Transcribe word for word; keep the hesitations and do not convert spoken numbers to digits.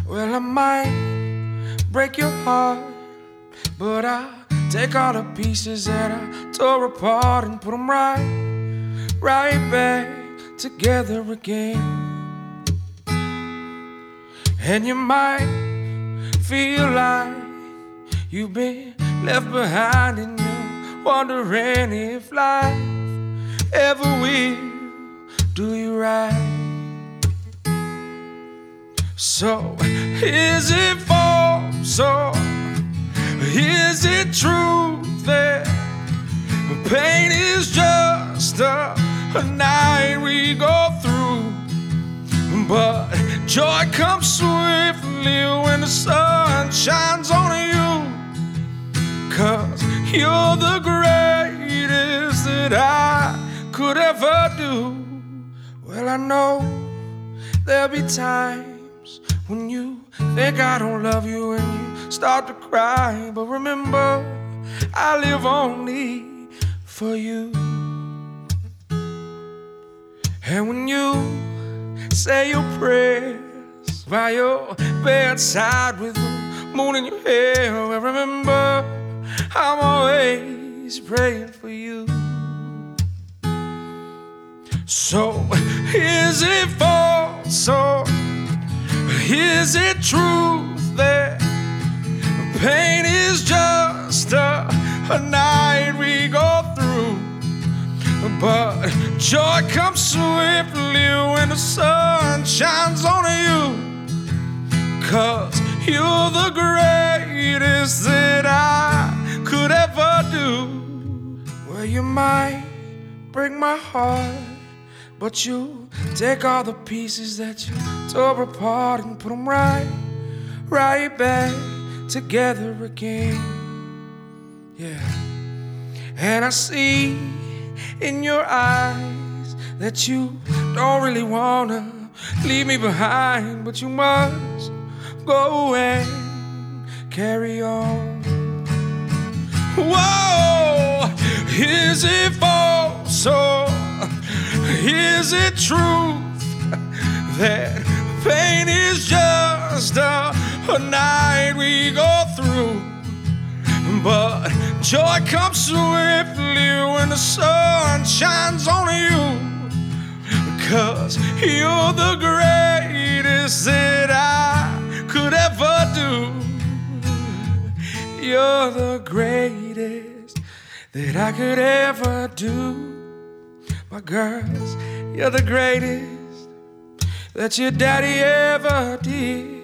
Well, I might break your heart, but I'll take all the pieces that I tore apart and put them right, right back together again. And you might feel like you've been left behind, and you're wondering if life ever will do you right. So is it false, or is it true that pain is just a, a night we go through, but joy comes swiftly when the sun shines on you? 'Cause you're the greatest that I could ever do. Well, I know there'll be times when you think I don't love you and you start to cry, but remember, I live only for you. And when you say your prayers by your bedside with the moon in your hair, well, remember, I'm always praying for you. So is it false, or is it truth that pain is just a, a night we go through, but joy comes swiftly when the sun shines on you? 'Cause you're the greatest that I could ever do. Well, you might break my heart, but you take all the pieces that you tore apart and put them right, right back together again. Yeah. And I see in your eyes that you don't really wanna leave me behind, but you must go and carry on. Whoa, is it false, or is it truth that pain is just a, a night we go through, but joy comes swiftly when the sun shines on you? 'Cause you're the greatest that I could ever do. You're the greatest that I could ever do. My girls, you're the greatest that your daddy ever did.